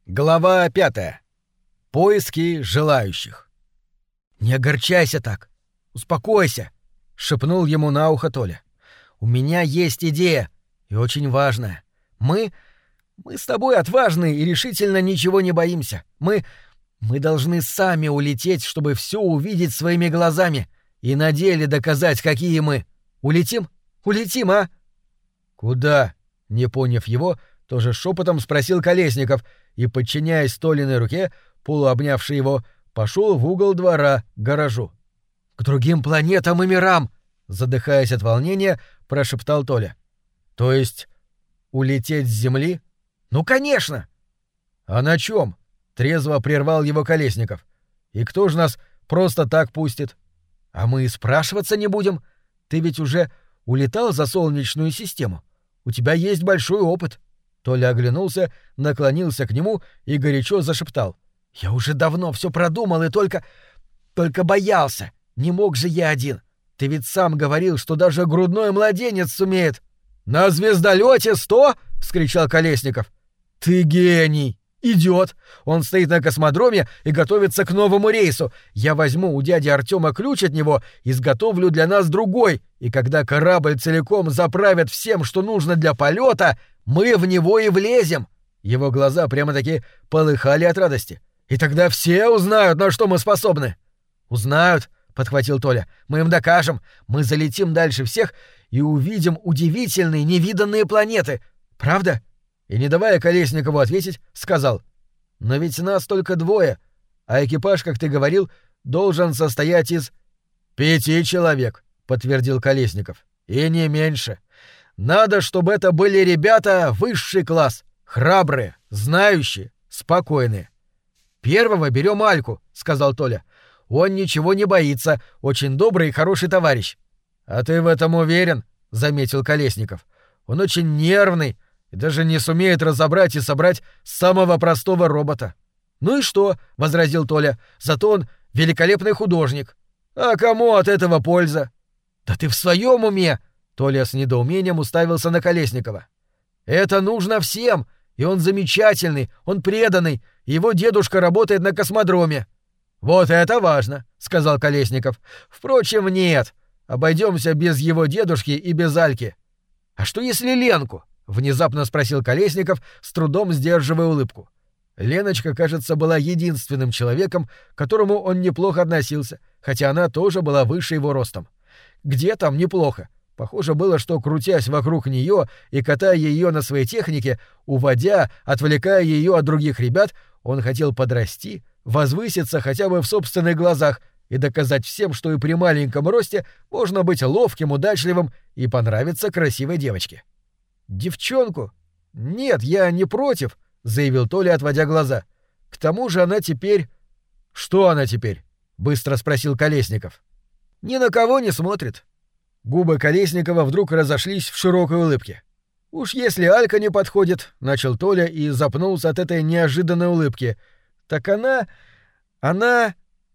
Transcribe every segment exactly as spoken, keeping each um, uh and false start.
Глава пятая. Поиски желающих. «Не огорчайся так. Успокойся», — шепнул ему на ухо Толя. «У меня есть идея, и очень важная. Мы... мы с тобой отважны и решительно ничего не боимся. Мы... мы должны сами улететь, чтобы все увидеть своими глазами и на деле доказать, какие мы. Улетим? Улетим, а?» «Куда?» — не поняв его, тоже шепотом спросил Колесников и, подчиняясь Толиной руке, полуобнявший его, пошел в угол двора к гаражу. «К другим планетам и мирам!» — задыхаясь от волнения, прошептал Толя. «То есть улететь с Земли?» «Ну, конечно!» «А на чем?» — трезво прервал его Колесников. «И кто же нас просто так пустит?» «А мы и спрашиваться не будем. Ты ведь уже улетал за Солнечную систему. У тебя есть большой опыт». Толя оглянулся, наклонился к нему и горячо зашептал. «Я уже давно все продумал и только... только боялся. Не мог же я один. Ты ведь сам говорил, что даже грудной младенец сумеет». «На звездолете сто?» — вскричал Колесников. «Ты гений! Идет! Он стоит на космодроме и готовится к новому рейсу. Я возьму у дяди Артема ключ от него, изготовлю для нас другой, и когда корабль целиком заправят всем, что нужно для полета, мы в него и влезем». Его глаза прямо-таки полыхали от радости. «И тогда все узнают, на что мы способны». «Узнают», — подхватил Толя. «Мы им докажем. Мы залетим дальше всех и увидим удивительные невиданные планеты. Правда?» И, не давая Колесникову ответить, сказал: «Но ведь нас только двое, а экипаж, как ты говорил, должен состоять из...» «Пяти человек», — подтвердил Колесников. «И не меньше. Надо, чтобы это были ребята высший класс, храбрые, знающие, спокойные». «Первого берем Альку», — сказал Толя. «Он ничего не боится, очень добрый и хороший товарищ». «А ты в этом уверен?» — заметил Колесников. «Он очень нервный и даже не сумеет разобрать и собрать самого простого робота». «Ну и что?» — возразил Толя. «Зато он великолепный художник». «А кому от этого польза?» «Да ты в своем уме?» — Толя с недоумением уставился на Колесникова. «Это нужно всем, и он замечательный, он преданный, его дедушка работает на космодроме». «Вот это важно», — сказал Колесников. «Впрочем, нет, обойдемся без его дедушки и без Альки». «А что если Ленку?» — внезапно спросил Колесников, с трудом сдерживая улыбку. Леночка, кажется, была единственным человеком, к которому он неплохо относился, хотя она тоже была выше его ростом. Где там неплохо? Похоже было, что, крутясь вокруг нее и катая ее на своей технике, уводя, отвлекая ее от других ребят, он хотел подрасти, возвыситься хотя бы в собственных глазах и доказать всем, что и при маленьком росте можно быть ловким, удачливым и понравиться красивой девочке. «Девчонку? Нет, я не против», — заявил Толя, отводя глаза. «К тому же она теперь...» «Что она теперь?» — быстро спросил Колесников. «Ни на кого не смотрит». Губы Колесникова вдруг разошлись в широкой улыбке. «Уж если Алька не подходит», — начал Толя и запнулся от этой неожиданной улыбки, — «так она... она...»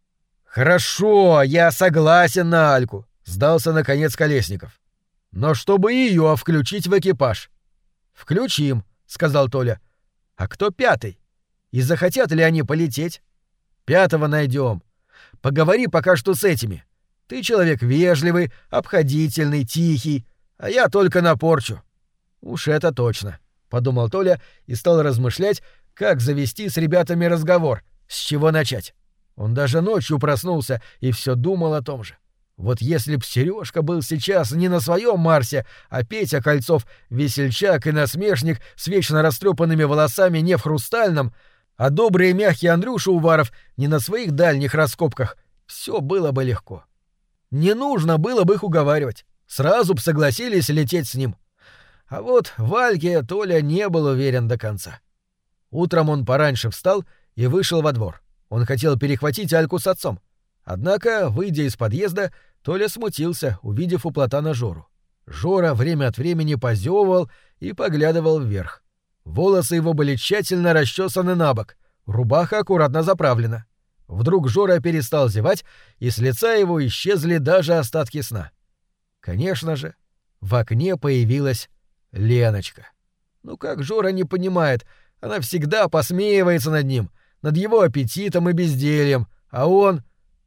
«Хорошо, я согласен на Альку», — сдался наконец Колесников. «Но чтобы ее включить в экипаж». «Включим», — сказал Толя. «А кто пятый? И захотят ли они полететь?» «Пятого найдем. Поговори пока что с этими. Ты человек вежливый, обходительный, тихий, а я только напорчу». «Уж это точно», — подумал Толя и стал размышлять, как завести с ребятами разговор, с чего начать. Он даже ночью проснулся и все думал о том же. Вот если б Сережка был сейчас не на своем Марсе, а Петя Кольцов — весельчак и насмешник с вечно растрепанными волосами не в хрустальном, а добрый и мягкий Андрюша Уваров не на своих дальних раскопках, все было бы легко. Не нужно было бы их уговаривать, сразу б согласились лететь с ним. А вот в Альке Толя не был уверен до конца. Утром он пораньше встал и вышел во двор. Он хотел перехватить Альку с отцом. Однако, выйдя из подъезда, Толя смутился, увидев у платана Жору. Жора время от времени позевывал и поглядывал вверх. Волосы его были тщательно расчесаны набок, рубаха аккуратно заправлена. Вдруг Жора перестал зевать, и с лица его исчезли даже остатки сна. Конечно же, в окне появилась Леночка. Ну как Жора не понимает, Она всегда посмеивается над ним, над его аппетитом и бездельем, а он...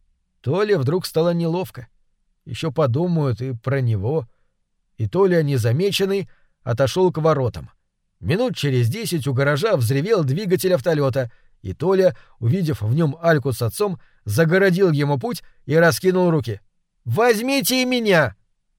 Толе вдруг стало неловко. Еще подумают и про него. И Толя, незамеченный, отошел к воротам. Минут через десять у гаража взревел двигатель автолета, и Толя, увидев в нем Альку с отцом, загородил ему путь и раскинул руки. «Возьмите и меня!»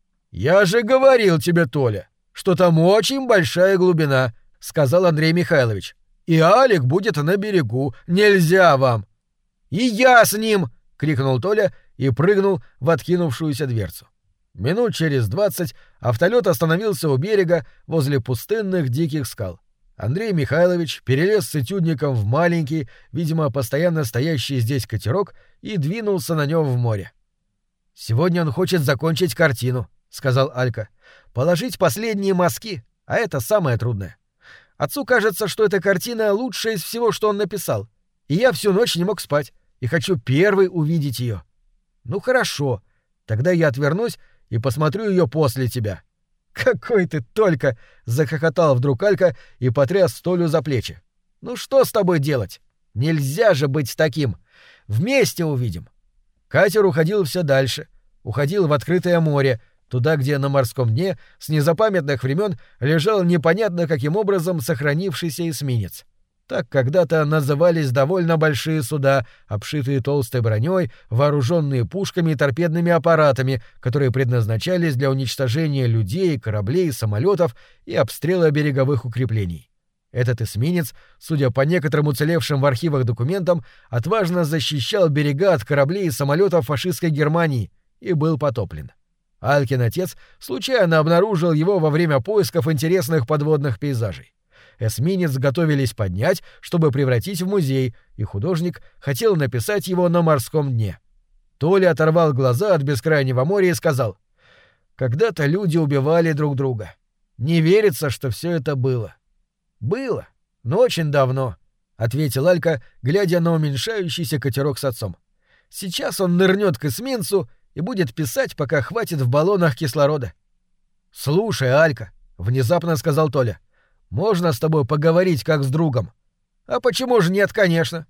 «Я же говорил тебе, Толя, что там очень большая глубина», — сказал Андрей Михайлович. «И Алик будет на берегу. Нельзя вам!» «И я с ним!» — крикнул Толя и прыгнул в откинувшуюся дверцу. Минут через двадцать автолет остановился у берега возле пустынных диких скал. Андрей Михайлович перелез с этюдником в маленький, видимо, постоянно стоящий здесь катерок и двинулся на нем в море. «Сегодня он хочет закончить картину», — сказал Алька. «Положить последние мазки, а это самое трудное. Отцу кажется, что эта картина лучшая из всего, что он написал, и я всю ночь не мог спать, и хочу первый увидеть ее. Ну хорошо, тогда я отвернусь и посмотрю ее после тебя». «Какой ты только!» — захохотал вдруг Алька и потряс Толю за плечи. «Ну что с тобой делать? Нельзя же быть таким! Вместе увидим!» Катер уходил все дальше, уходил в открытое море, туда, где на морском дне с незапамятных времен лежал непонятно каким образом сохранившийся эсминец. Так когда-то назывались довольно большие суда, обшитые толстой броней, вооруженные пушками и торпедными аппаратами, которые предназначались для уничтожения людей, кораблей, самолетов и обстрела береговых укреплений. Этот эсминец, судя по некоторым уцелевшим в архивах документам, отважно защищал берега от кораблей и самолетов фашистской Германии и был потоплен. Алькин отец случайно обнаружил его во время поисков интересных подводных пейзажей. Эсминец готовились поднять, чтобы превратить в музей, и художник хотел написать его на морском дне. Толя оторвал глаза от бескрайнего моря и сказал: «Когда-то люди убивали друг друга. Не верится, что все это было». «Было, но очень давно», — ответил Алька, глядя на уменьшающийся катерок с отцом. «Сейчас он нырнет к эсминцу и будет писать, пока хватит в баллонах кислорода». «Слушай, Алька», — внезапно сказал Толя, — «можно с тобой поговорить как с другом?» «А почему же нет, конечно?»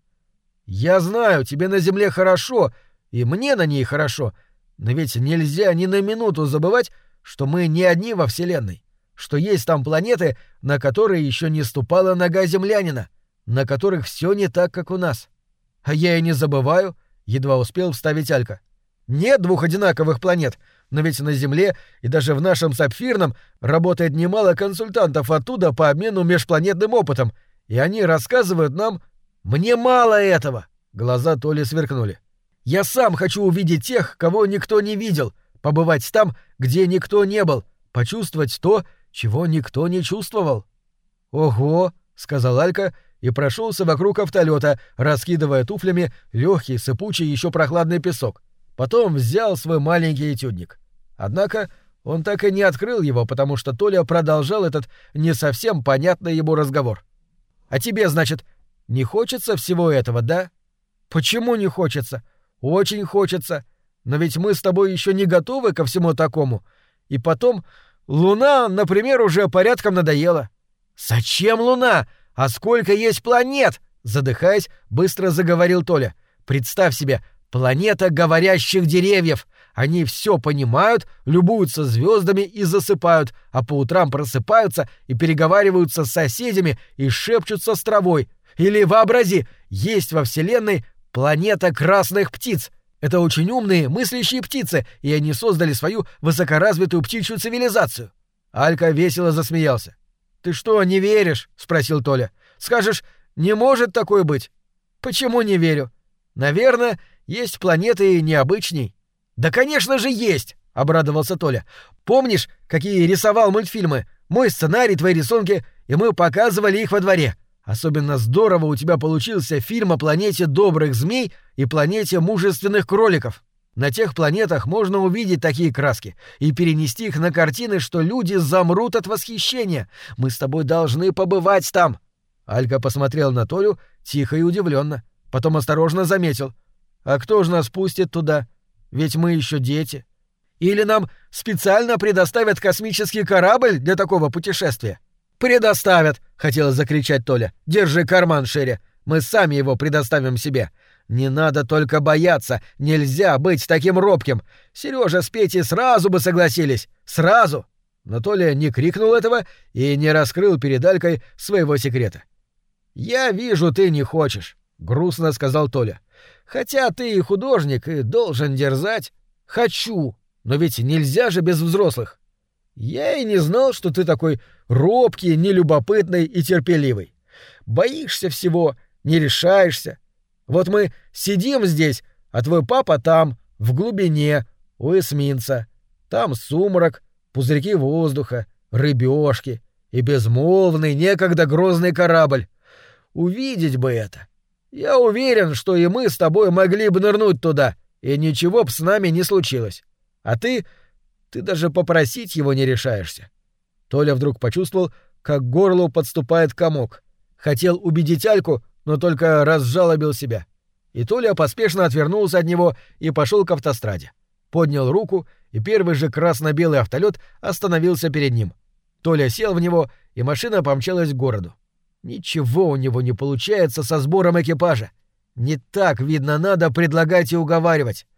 «Я знаю, тебе на Земле хорошо, и мне на ней хорошо, но ведь нельзя ни на минуту забывать, что мы не одни во Вселенной, что есть там планеты, на которые еще не ступала нога землянина, на которых все не так, как у нас». «А я и не забываю», — едва успел вставить Алька. «Нет двух одинаковых планет, но ведь на Земле и даже в нашем Сапфирном работает немало консультантов оттуда по обмену межпланетным опытом, и они рассказывают нам... Мне мало этого!» Глаза Толи сверкнули. «Я сам хочу увидеть тех, кого никто не видел, побывать там, где никто не был, почувствовать то, чего никто не чувствовал». «Ого!» — сказал Алька и прошелся вокруг автолета, раскидывая туфлями легкий, сыпучий, еще прохладный песок. Потом взял свой маленький этюдник. Однако он так и не открыл его, потому что Толя продолжал этот не совсем понятный ему разговор. «А тебе, значит, не хочется всего этого, да?» «Почему не хочется? Очень хочется. Но ведь мы с тобой еще не готовы ко всему такому. И потом, Луна, например, уже порядком надоела». «Зачем Луна? А сколько есть планет?» Задыхаясь, быстро заговорил Толя. «Представь себе, планета говорящих деревьев. Они все понимают, любуются звездами и засыпают, а по утрам просыпаются и переговариваются с соседями и шепчутся с травой. Или вообрази, есть во Вселенной планета красных птиц. Это очень умные, мыслящие птицы, и они создали свою высокоразвитую птичью цивилизацию». Алька весело засмеялся. «Ты что, не веришь?» — спросил Толя. «Скажешь, не может такое быть?» «Почему не верю? Наверное, есть планеты необычней». «Да, конечно же, есть!» — обрадовался Толя. «Помнишь, какие рисовал мультфильмы? Мой сценарий, твои рисунки, и мы показывали их во дворе. Особенно здорово у тебя получился фильм о планете добрых змей и планете мужественных кроликов. На тех планетах можно увидеть такие краски и перенести их на картины, что люди замрут от восхищения. Мы с тобой должны побывать там». Алька посмотрел на Толю тихо и удивленно, потом осторожно заметил: «А кто же нас пустит туда? Ведь мы еще дети. Или нам специально предоставят космический корабль для такого путешествия?» «Предоставят!» — хотела закричать Толя. «Держи карман шире. Мы сами его предоставим себе. Не надо только бояться. Нельзя быть таким робким. Сережа с Петей сразу бы согласились. Сразу!» Но Толя не крикнул этого и не раскрыл перед Алькой своего секрета. «Я вижу, ты не хочешь», — грустно сказал Толя. «Хотя ты и художник, и должен дерзать». «Хочу, но ведь нельзя же без взрослых». «Я и не знал, что ты такой робкий, нелюбопытный и терпеливый. Боишься всего, не решаешься. Вот мы сидим здесь, а твой папа там, в глубине, у эсминца. Там сумрак, пузырьки воздуха, рыбёшки и безмолвный, некогда грозный корабль. Увидеть бы это. Я уверен, что и мы с тобой могли бы нырнуть туда, и ничего б с нами не случилось. А ты... ты даже попросить его не решаешься». Толя вдруг почувствовал, как к горлу подступает комок. Хотел убедить Альку, но только разжалобил себя. И Толя поспешно отвернулся от него и пошел к автостраде. Поднял руку, и первый же красно-белый автолет остановился перед ним. Толя сел в него, и машина помчалась к городу. Ничего у него не получается со сбором экипажа. Не так, видно, надо предлагать и уговаривать.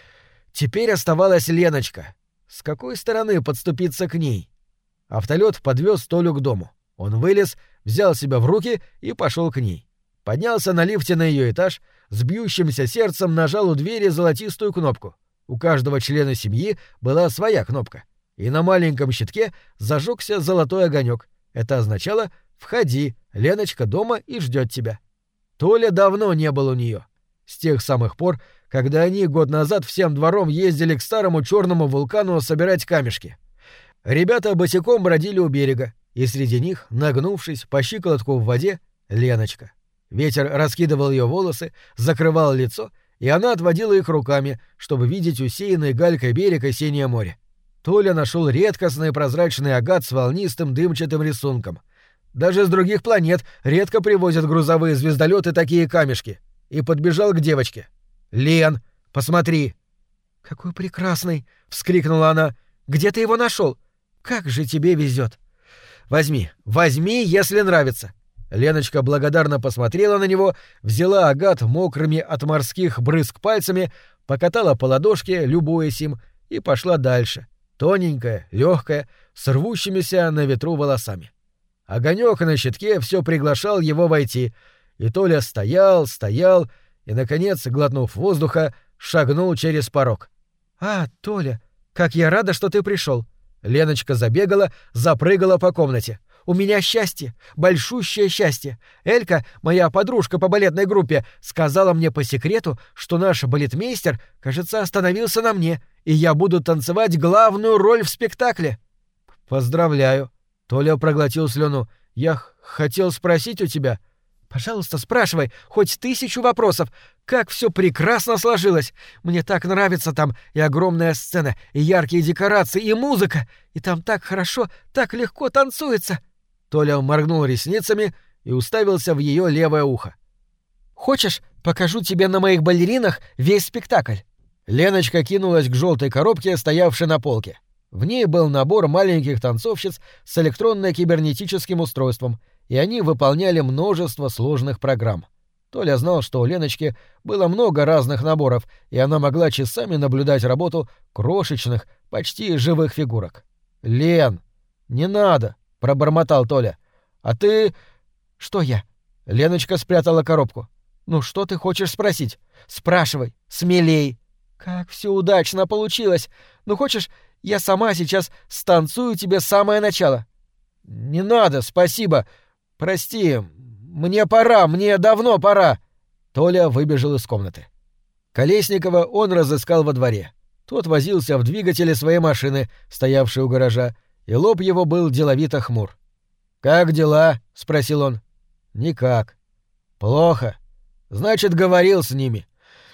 Теперь оставалась Леночка. С какой стороны подступиться к ней? Автолет подвез Толю к дому. Он вылез, взял себя в руки и пошел к ней. Поднялся на лифте на ее этаж, с бьющимся сердцем нажал у двери золотистую кнопку. У каждого члена семьи была своя кнопка. И на маленьком щитке зажегся золотой огонек. Это означало: «Входи, Леночка дома и ждет тебя». Толя давно не был у нее. С тех самых пор, когда они год назад всем двором ездили к старому черному вулкану собирать камешки. Ребята босиком бродили у берега, и среди них, нагнувшись по щиколотку в воде, Леночка. Ветер раскидывал ее волосы, закрывал лицо, и она отводила их руками, чтобы видеть усеянный галькой берег и синее море. Толя нашел редкостный прозрачный агат с волнистым дымчатым рисунком. Даже с других планет редко привозят грузовые звездолеты такие камешки. И подбежал к девочке. «Лен, посмотри!» «Какой прекрасный!» — вскрикнула она. «Где ты его нашел? Как же тебе везет!» «Возьми, возьми, если нравится!» Леночка благодарно посмотрела на него, взяла агат мокрыми от морских брызг пальцами, покатала по ладошке, любуясь им, и пошла дальше, тоненькая, легкая, с рвущимися на ветру волосами. Огонек на щитке все приглашал его войти, и Толя стоял, стоял и, наконец, глотнув воздуха, шагнул через порог. «А, Толя, как я рада, что ты пришел!» Леночка забегала, запрыгала по комнате. «У меня счастье, большущее счастье. Элька, моя подружка по балетной группе, сказала мне по секрету, что наш балетмейстер, кажется, остановился на мне, и я буду танцевать главную роль в спектакле». «Поздравляю». Толя проглотил слюну. «Я х- хотел спросить у тебя...» «Пожалуйста, спрашивай, хоть тысячу вопросов. Как все прекрасно сложилось. Мне так нравится там и огромная сцена, и яркие декорации, и музыка. И там так хорошо, так легко танцуется». Толя моргнул ресницами и уставился в ее левое ухо. «Хочешь, покажу тебе на моих балеринах весь спектакль?» Леночка кинулась к желтой коробке, стоявшей на полке. В ней был набор маленьких танцовщиц с электронно-кибернетическим устройством, и они выполняли множество сложных программ. Толя знал, что у Леночки было много разных наборов, и она могла часами наблюдать работу крошечных, почти живых фигурок. «Лен, не надо!» — пробормотал Толя. «А ты...» «Что я?» Леночка спрятала коробку. «Ну что ты хочешь спросить? Спрашивай, смелей!» «Как все удачно получилось! Ну хочешь, я сама сейчас станцую тебе самое начало?» «Не надо, спасибо. Прости, мне пора, мне давно пора». Толя выбежал из комнаты. Колесникова он разыскал во дворе. Тот возился в двигателе своей машины, стоявшей у гаража, и лоб его был деловито хмур. «Как дела?» — спросил он. «Никак». «Плохо. Значит, говорил с ними.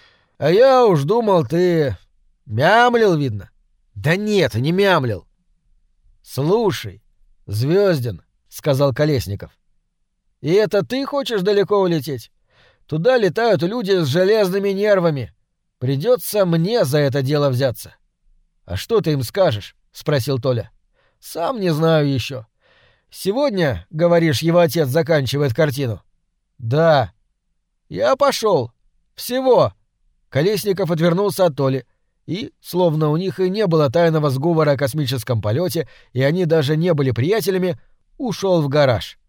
А я уж думал, ты... мямлил, видно». «Да нет, не мямлил». «Слушай, Звёздин», — сказал Колесников. «И это ты хочешь далеко улететь? Туда летают люди с железными нервами. Придется мне за это дело взяться». «А что ты им скажешь?» — спросил Толя. «Сам не знаю еще. Сегодня, говоришь, его отец заканчивает картину? Да. Я пошел. Всего. Колесников отвернулся от Толи, и, словно у них и не было тайного сговора о космическом полете, и они даже не были приятелями, ушел в гараж.